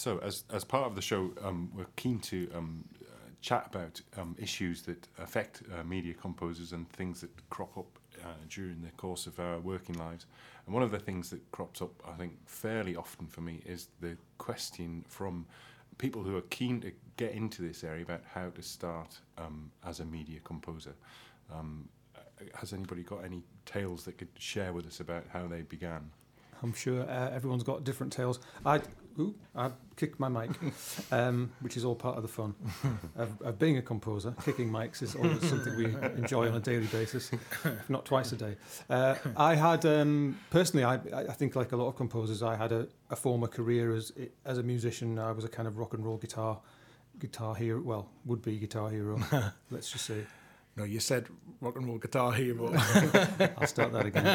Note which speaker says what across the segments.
Speaker 1: So, as part of the show, we're keen to chat about issues that affect media composers and things that crop up during the course of our working lives. And one of the things that crops up, I think, fairly often for me is the question from people who are keen to get into this area about how to start as a media composer. Has anybody got any tales that could share with us about how they began?
Speaker 2: I'm sure everyone's got different tales. I kicked my mic, which is all part of the fun of being a composer. Kicking mics is always something we enjoy on a daily basis, if not twice a day. I had, personally, I think like a lot of composers, I had a former career as a musician. I was a kind of rock and roll guitar hero, well, would-be guitar hero, let's just say.
Speaker 3: No, you said rock and roll guitar hero.
Speaker 2: I'll start that again.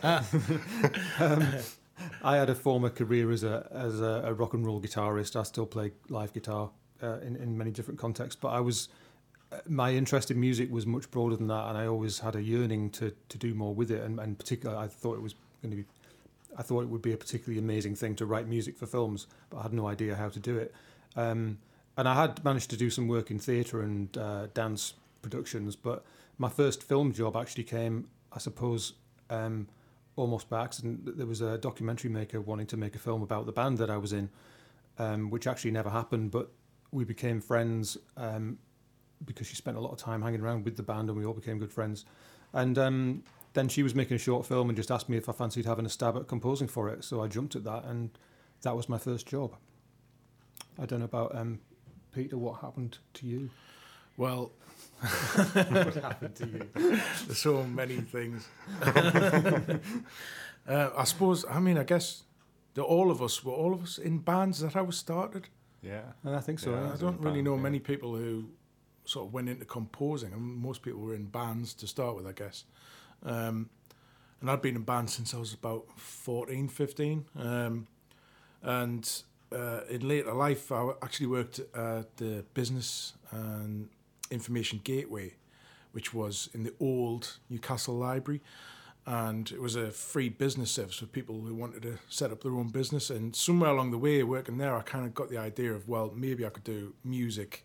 Speaker 2: I had a former career as a rock and roll guitarist. I still play live guitar in many different contexts, but my interest in music was much broader than that, and I always had a yearning to do more with it. And particularly, I thought it would be a particularly amazing thing to write music for films, but I had no idea how to do it. And I had managed to do some work in theatre and dance productions, but my first film job actually came, I suppose, almost by accident. There was a documentary maker wanting to make a film about the band that I was in, which actually never happened, but we became friends because she spent a lot of time hanging around with the band and we all became good friends. And then she was making a short film and just asked me if I fancied having a stab at composing for it, so I jumped at that, and that was my first job. I don't know about Peter, what happened to you?
Speaker 3: Well,
Speaker 2: what happened to you?
Speaker 3: There's so many things. I suppose, I guess that all of us in bands. Is that how it started?
Speaker 1: Yeah.
Speaker 2: And I think so.
Speaker 1: Yeah,
Speaker 2: Yeah.
Speaker 3: I don't really know many people who sort of went into composing. Most people were in bands to start with, I guess. And I'd been in bands since I was about 14, 15. And in later life, I actually worked at the Business and Information Gateway, which was in the old Newcastle Library, and it was a free business service for people who wanted to set up their own business. And somewhere along the way, working there, I kind of got the idea of, well, maybe I could do music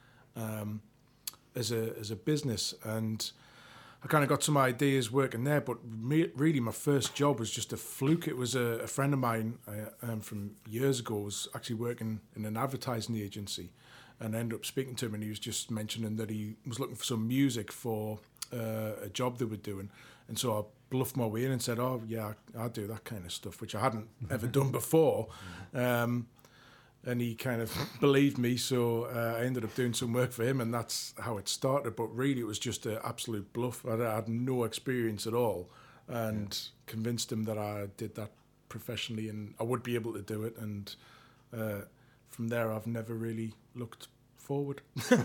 Speaker 3: as a business, and I kind of got some ideas working there. But really, my first job was just a fluke. It was a friend of mine from years ago was actually working in an advertising agency. And I ended up speaking to him, and he was just mentioning that he was looking for some music for a job they were doing. And so I bluffed my way in and said, oh, yeah, I do that kind of stuff, which I hadn't ever done before. And he kind of believed me, so I ended up doing some work for him, and that's how it started. But really, it was just an absolute bluff. I had no experience at all, and convinced him that I did that professionally and I would be able to do it. And from there, I've never really looked forward.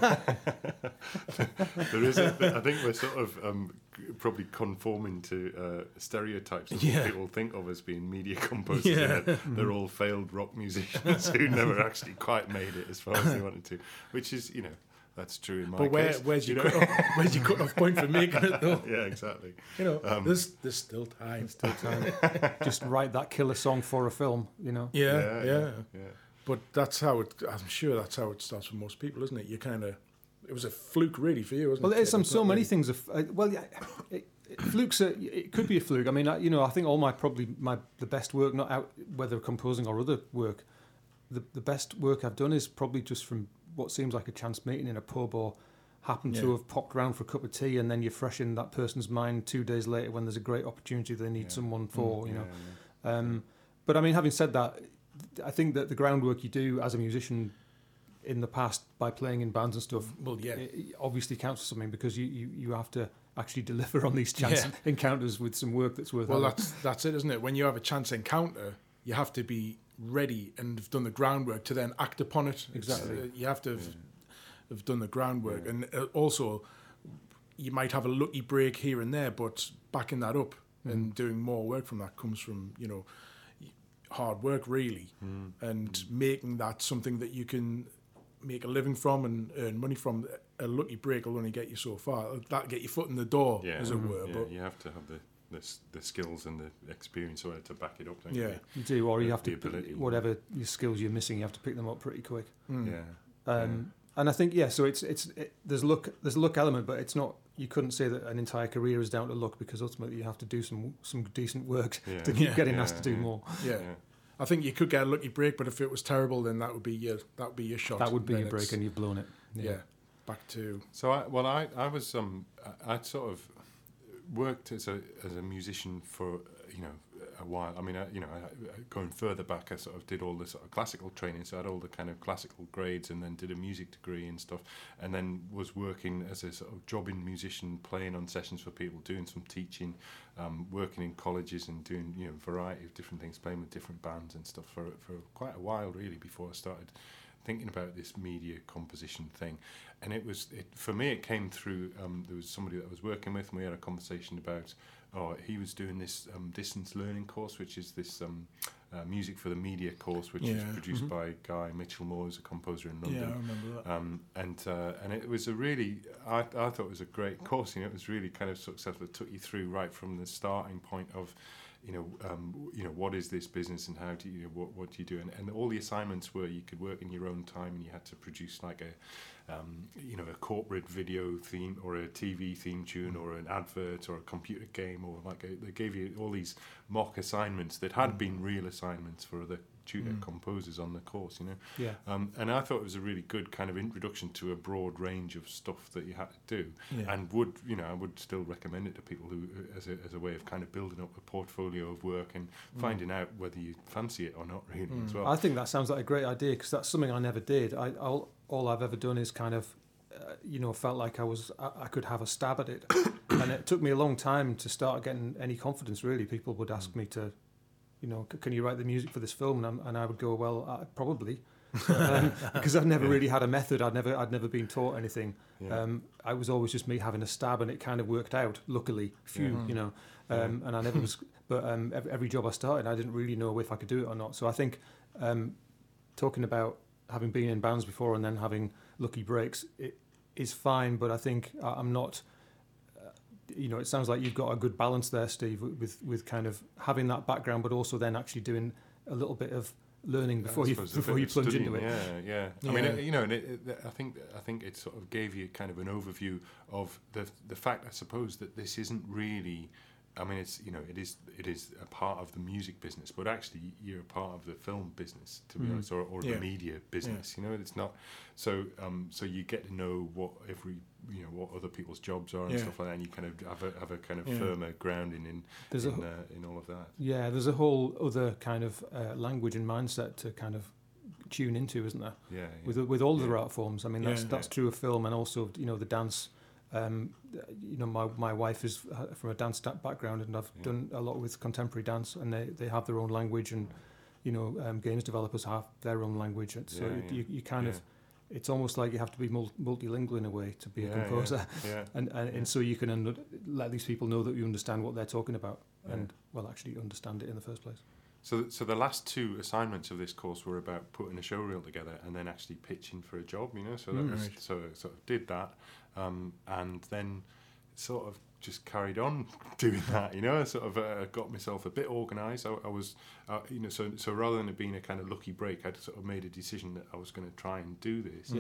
Speaker 1: There is, I think we're sort of probably conforming to stereotypes of what people think of as being media composers.
Speaker 3: Yeah.
Speaker 1: They're all failed rock musicians who never actually quite made it as far as they wanted to, which is, that's true in my case.
Speaker 3: But where's your cut-off point for making it, though?
Speaker 1: Yeah, exactly.
Speaker 3: There's still time.
Speaker 2: Just write that killer song for a film,
Speaker 3: Yeah. But I'm sure that's how it starts for most people, isn't it? It was a fluke really for you, wasn't it?
Speaker 2: Well, there's so many things. Flukes. It could be a fluke. I mean, I think all the best work, not out whether composing or other work, the best work I've done is probably just from what seems like a chance meeting in a pub, or happen to have popped round for a cup of tea, and then you're fresh in that person's mind 2 days later when there's a great opportunity they need someone for. But I mean, having said that, I think that the groundwork you do as a musician in the past by playing in bands and stuff, it obviously counts for something, because you have to actually deliver on these chance encounters with some work that's worth having.
Speaker 3: Well, that's it, isn't it? When you have a chance encounter, you have to be ready and have done the groundwork to then act upon it.
Speaker 2: Exactly.
Speaker 3: You have to have done the groundwork. And also, you might have a lucky break here and there, but backing that up and doing more work from that comes from, hard work, really, and making that something that you can make a living from and earn money from. A lucky break will only get you so far. That'll get your foot in the door, as it were.
Speaker 1: Yeah,
Speaker 3: but
Speaker 1: you have to have the skills and the experience or to back it up. Don't
Speaker 3: Yeah.
Speaker 1: you?
Speaker 2: You do, or you have to
Speaker 1: ability.
Speaker 2: whatever your skills you're missing, you have to pick them up pretty quick.
Speaker 1: Yeah.
Speaker 2: And I think so there's a luck element, but it's not. You couldn't say that an entire career is down to luck, because ultimately you have to do some decent work to keep getting asked to do more.
Speaker 3: Yeah. I think you could get a lucky break, but if it was terrible, then that would be your shot.
Speaker 2: That would be
Speaker 3: Then
Speaker 2: your break, and you've blown it.
Speaker 3: Yeah. Back to.
Speaker 1: So I was I'd sort of worked as a musician for a while. I mean, going further back, I sort of did all the sort of classical training, so I had all the kind of classical grades, and then did a music degree and stuff, and then was working as a sort of jobbing musician, playing on sessions for people, doing some teaching, working in colleges and doing a variety of different things, playing with different bands and stuff for quite a while really before I started thinking about this media composition thing. And for me it came through, there was somebody that I was working with, and we had a conversation about, he was doing this distance learning course, which is this music for the media course, which is produced by Guy Mitchell-Moore, who's a composer in London.
Speaker 3: Yeah, I remember that.
Speaker 1: And it was a really, I thought it was a great course. It was really kind of successful. It took you through right from the starting point of, what is this business, and how do you, what do you do? And all the assignments were, you could work in your own time, and you had to produce like a corporate video theme, or a TV theme tune, or an advert, or a computer game, or they gave you all these mock assignments that had been real assignments for other tutor composers on the course,
Speaker 2: Yeah.
Speaker 1: And I thought it was a really good kind of introduction to a broad range of stuff that you had to do,
Speaker 3: Yeah.
Speaker 1: and I would still recommend it to people who, as a way of kind of building up a portfolio of work and finding out whether you fancy it or not, really, as well.
Speaker 2: I think that sounds like a great idea, because that's something I never did. All I've ever done is kind of, felt like I could have a stab at it, and it took me a long time to start getting any confidence. Really, people would ask me to, can you write the music for this film, and I would go, well, probably, because I've never really had a method. I'd never been taught anything.
Speaker 1: Yeah.
Speaker 2: I was always just me having a stab, and it kind of worked out. Luckily, and I never was. But every job I started, I didn't really know if I could do it or not. So I think talking about having been in bands before and then having lucky breaks, it is fine. But I think I'm not. It sounds like you've got a good balance there, Steve, with kind of having that background, but also then actually doing a little bit of learning before you plunge into it.
Speaker 1: Yeah. I mean, and I think it sort of gave you kind of an overview of the fact, I suppose, that this isn't really. I mean, it is a part of the music business, but actually you're a part of the film business, to be honest, or the media business. It's not. So you get to know what what other people's jobs are and stuff like that, and you kind of have a kind of firmer grounding in all of that.
Speaker 2: Yeah, there's a whole other kind of language and mindset to kind of tune into, isn't there?
Speaker 1: Yeah.
Speaker 2: With all the art forms. I mean, that's true of film, and also the dance. My wife is from a dance background, and I've done a lot with contemporary dance, and they have their own language, and games developers have their own language, and so you kind of, it's almost like you have to be multilingual in a way to be a composer, and so you can let these people know that you understand what they're talking about, and actually understand it in the first place.
Speaker 1: So the last two assignments of this course were about putting a show reel together and then actually pitching for a job, So that was, so I sort of did that, and then sort of just carried on doing that, I sort of got myself a bit organised. I was, so rather than it being a kind of lucky break, I'd sort of made a decision that I was going to try and do this,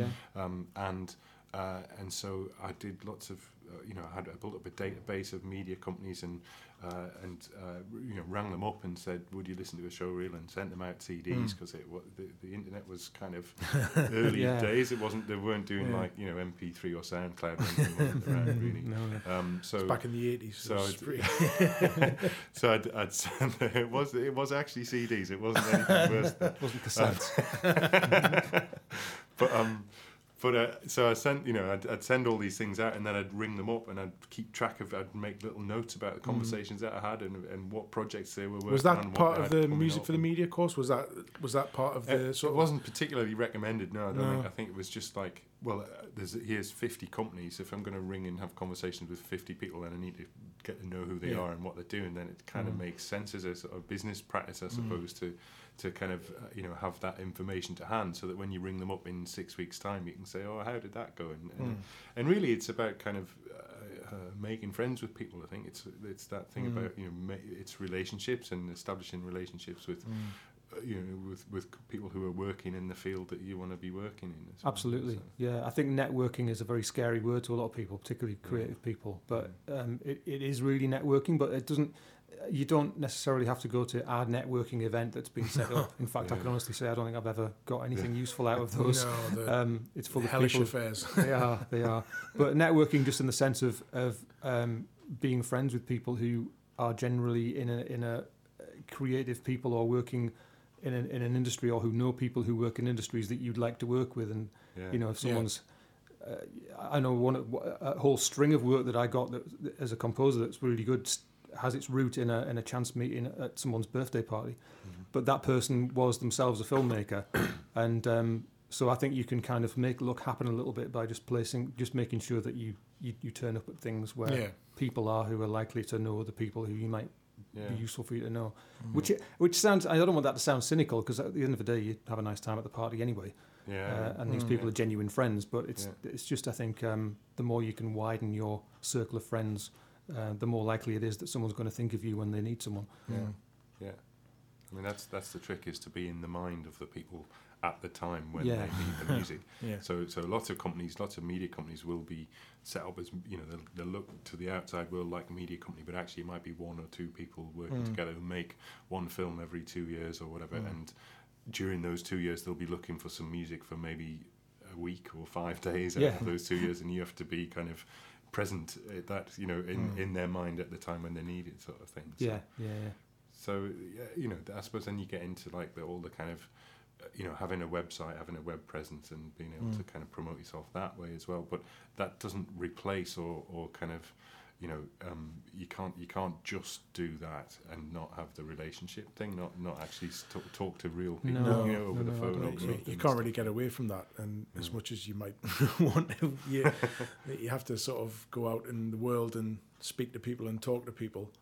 Speaker 1: and so I did lots of, I built up a database of media companies and rang them up and said, would you listen to a show reel, and sent them out CDs, because the internet was kind of early days. They weren't doing like MP3 or SoundCloud or anything around, really.
Speaker 2: No.
Speaker 3: So it's back in the 80s.
Speaker 1: So I'd send, it was actually CDs. It wasn't anything worse.
Speaker 2: It wasn't cassettes.
Speaker 1: But so I sent, I'd send all these things out, and then I'd ring them up, and I'd keep track of, I'd make little notes about the conversations that I had and what projects they were working on.
Speaker 3: Was that part of the music for the media course? Was that part of the sort of?
Speaker 1: It wasn't particularly recommended. No, I don't think. I think it was just like, well, here's 50 companies. If I'm going to ring and have conversations with 50 people, then I need to get to know who they are and what they're doing. Then it kind of makes sense as a sort of business practice, I suppose, to kind of have that information to hand, so that when you ring them up in 6 weeks' time, you can say, oh, how did that go? And really, it's about kind of making friends with people. I think it's that thing about it's relationships and establishing relationships with with people who are working in the field that you want to be working in.
Speaker 2: Absolutely, yeah. I think networking is a very scary word to a lot of people, particularly creative people. But it is really networking, but it doesn't. You don't necessarily have to go to our networking event that's been set up. In fact, I can honestly say I don't think I've ever got anything useful out of those.
Speaker 3: No,
Speaker 2: it's full of
Speaker 3: hellish
Speaker 2: people.
Speaker 3: affairs.
Speaker 2: They are. But networking, just in the sense of being friends with people who are generally in a creative people or working in an industry, or who know people who work in industries that you'd like to work with, and if someone's. I know a whole string of work that I got as a composer that's really good has its root in a chance meeting at someone's birthday party, but that person was themselves a filmmaker, and so I think you can kind of make luck happen a little bit by just making sure that you turn up at things where people are who are likely to know the people who you might be useful for you to know. Which sounds, I don't want that to sound cynical, because at the end of the day you have a nice time at the party anyway. And these people are genuine friends, but it's just, I think the more you can widen your circle of friends, the more likely it is that someone's going to think of you when they need someone.
Speaker 1: I mean, that's the trick, is to be in the mind of the people at the time when they need the music. So lots of media companies will be set up as, they'll look to the outside world like a media company, but actually it might be one or two people working together who make one film every 2 years or whatever, and during those 2 years they'll be looking for some music for maybe a week or 5 days out of those 2 years, and you have to be kind of present at that, in their mind at the time when they need it, sort of thing. So I suppose then you get into like all the kind of having a website, having a web presence, and being able to kind of promote yourself that way as well. But that doesn't replace or kind of you can't just do that and not have the relationship thing, not actually talk to real people over the phone.
Speaker 3: You can't really get away from that, and as much as you might want to, you have to sort of go out in the world and speak to people and talk to people.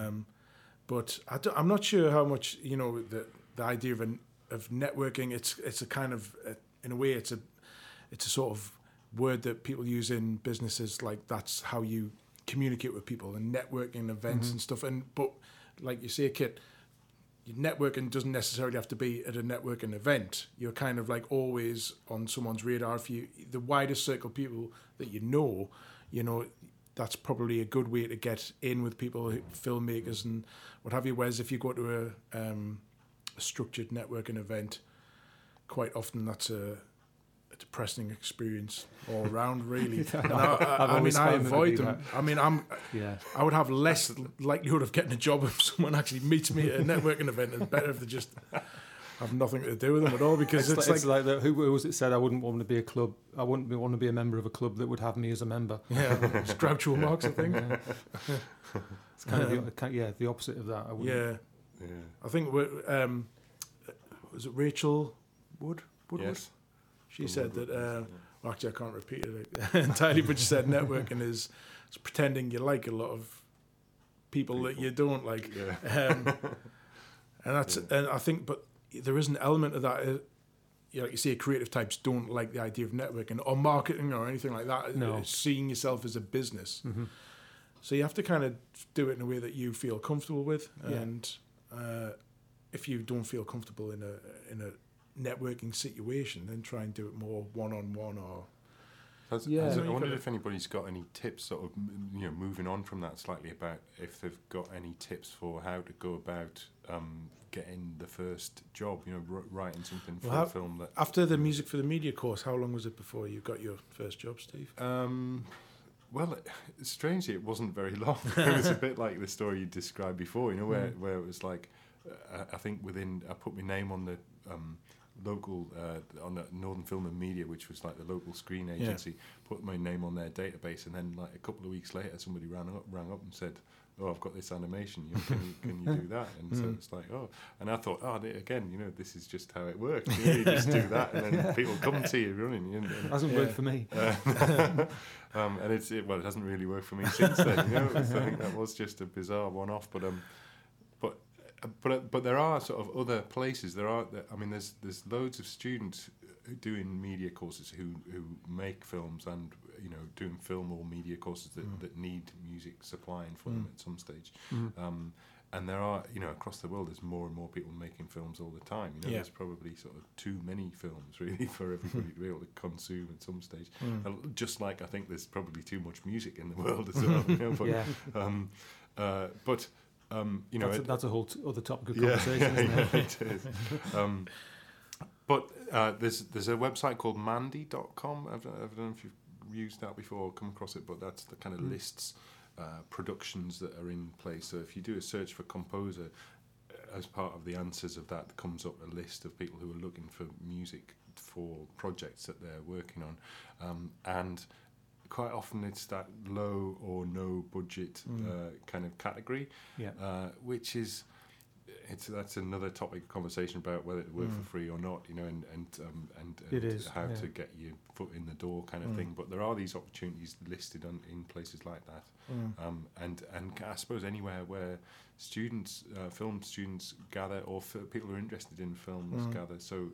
Speaker 3: But I'm not sure how much the idea of networking. It's a kind of in a way it's a sort of word that people use in businesses, like that's how you communicate with people, and networking events and stuff. But like you say, Kit, networking doesn't necessarily have to be at a networking event. You're kind of like always on someone's radar. If the widest circle of people that you know, that's probably a good way to get in with people, filmmakers and what have you. Whereas if you go to a structured networking event, quite often that's a depressing experience all around, really. I avoid them. I would have less likelihood of getting a job if someone actually meets me at a networking event. It's better if they just have nothing to do with them at all, because it's like
Speaker 2: who was it said, I wouldn't want to be want to be a member of a club that would have me as a member.
Speaker 3: It's Groucho Marx, I think.
Speaker 2: It's kind of the opposite of that.
Speaker 3: I think was it Rachel Woodward?
Speaker 1: Yes.
Speaker 3: She said that, well, actually I can't repeat it entirely, but she said networking is pretending you like a lot of people that you don't like. And I think, but there is an element of that, like you say, creative types don't like the idea of networking or marketing or anything like that.
Speaker 2: No.
Speaker 3: Seeing yourself as a business. So you have to kind of do it in a way that you feel comfortable with. And if you don't feel comfortable in a networking situation, then try and do it more one-on-one or
Speaker 1: I wondered if anybody's got any tips, sort of moving on from that slightly, about if they've got any tips for how to go about getting the first job, writing something for a film. That
Speaker 3: after the music for the media course, how long was it before you got your first job, Steve?
Speaker 1: Well, strangely it wasn't very long. It was a bit like the story you described before, where it was like I think I put my name on the local on the Northern Film and Media, which was like the local screen agency, put my name on their database, and then like a couple of weeks later somebody rang up and said, oh, I've got this animation, can you do that? And so it's like, oh, and I thought, again, this is just how it works. You just do that, and then people come to you running.
Speaker 2: It hasn't worked for me.
Speaker 1: And it hasn't really worked for me since then. So I think that was just a bizarre one-off, but there are sort of other places. There's loads of students doing media courses who make films and doing film or media courses that need music supplying for them at some stage. And there are, across the world, there's more and more people making films all the time. There's probably sort of too many films, really, for everybody to be able to consume at some stage. Just like I think there's probably too much music in the world as well.
Speaker 2: That's a whole other topic of conversation, isn't it?
Speaker 1: It is. But there's a website called Mandy.com. I don't know if you've used that before or come across it, but that's the kind of lists productions that are in place. So if you do a search for composer, as part of the answers of that comes up a list of people who are looking for music for projects that they're working on, and quite often it's that low or no budget kind of category, which is that's another topic of conversation about whether it work for free or not, and
Speaker 2: it is,
Speaker 1: how to get your foot in the door kind of thing. But there are these opportunities listed in places like that, and I suppose anywhere where students, film students gather, or people who are interested in films gather. So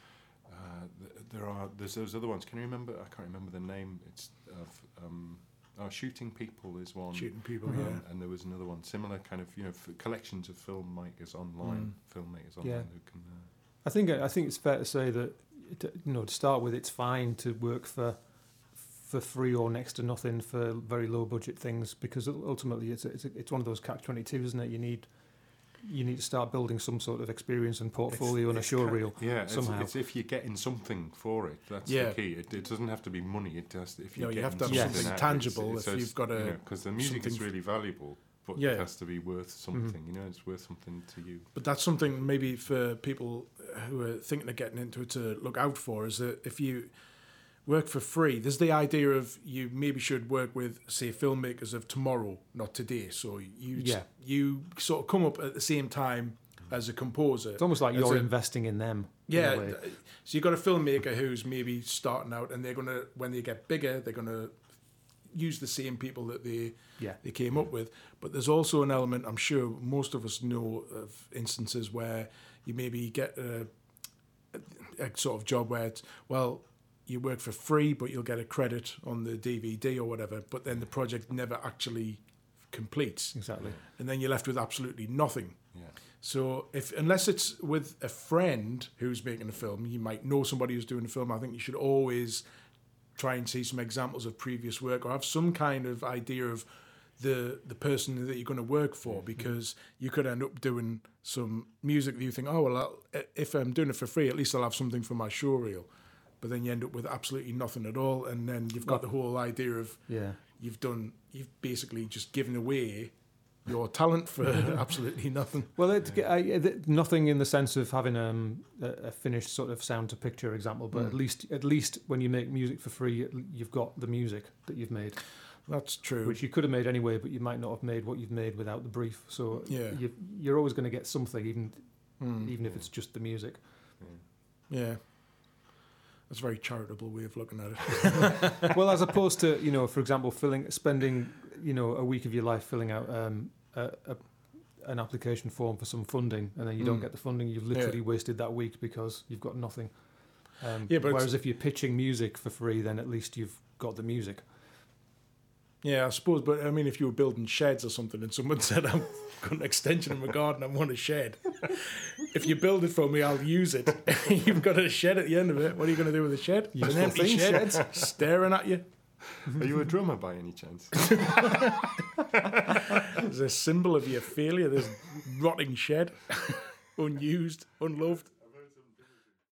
Speaker 1: there's those other ones. Can you remember? I can't remember the name. It's Shooting People is one.
Speaker 3: Shooting People,
Speaker 1: and there was another one similar, kind of collections of filmmakers online, who can.
Speaker 2: I think it's fair to say that to start with, it's fine to work for free or next to nothing for very low budget things, because ultimately it's one of those catch-22, isn't it? You need to start building some sort of experience and portfolio and a show reel. Somehow.
Speaker 1: It's if you're getting something for it. That's the key. It doesn't have to be money. It has to, if
Speaker 3: you
Speaker 1: you
Speaker 3: have to have something tangible. If you've got
Speaker 1: because the music is really valuable, but it has to be worth something. It's worth something to you.
Speaker 3: But that's something maybe for people who are thinking of getting into it to look out for, is that if you work for free, there's the idea of you maybe should work with, say, filmmakers of tomorrow, not today. So you sort of come up at the same time as a composer.
Speaker 2: It's almost like you're investing in them.
Speaker 3: Yeah. So you've got a filmmaker who's maybe starting out, and they're going to, when they get bigger, they're going to use the same people that they came up with. But there's also an element, I'm sure most of us know of instances where you maybe get a sort of job where it's, well, you work for free, but you'll get a credit on the DVD or whatever, but then the project never actually completes.
Speaker 2: Exactly.
Speaker 3: And then you're left with absolutely nothing.
Speaker 1: Yeah.
Speaker 3: So unless it's with a friend who's making a film, you might know somebody who's doing a film. I think you should always try and see some examples of previous work, or have some kind of idea of the person that you're going to work for, because you could end up doing some music that you think, oh, well, if I'm doing it for free, at least I'll have something for my show reel. But then you end up with absolutely nothing at all, and then you've got the whole idea of you've basically just given away your talent for absolutely nothing.
Speaker 2: Well, nothing in the sense of having a finished sort of sound to picture example, but at least when you make music for free, you've got the music that you've made.
Speaker 3: That's true.
Speaker 2: Which you could have made anyway, but you might not have made what you've made without the brief. So you're always going to get something, even if it's just the music.
Speaker 3: Yeah. That's a very charitable way of looking at it.
Speaker 2: Well, as opposed to, for example, spending, a week of your life filling out an application form for some funding, and then you don't get the funding, you've literally wasted that week because you've got nothing. Whereas if you're pitching music for free, then at least you've got the music.
Speaker 3: Yeah, I suppose, but I mean, if you were building sheds or something and someone said, I've got an extension in my garden, I want a shed. If you build it for me, I'll use it. You've got a shed at the end of it. What are you going to do with a shed? An empty shed staring at you.
Speaker 1: Are you a drummer by any chance?
Speaker 3: There's a symbol of your failure, this rotting shed, unused, unloved.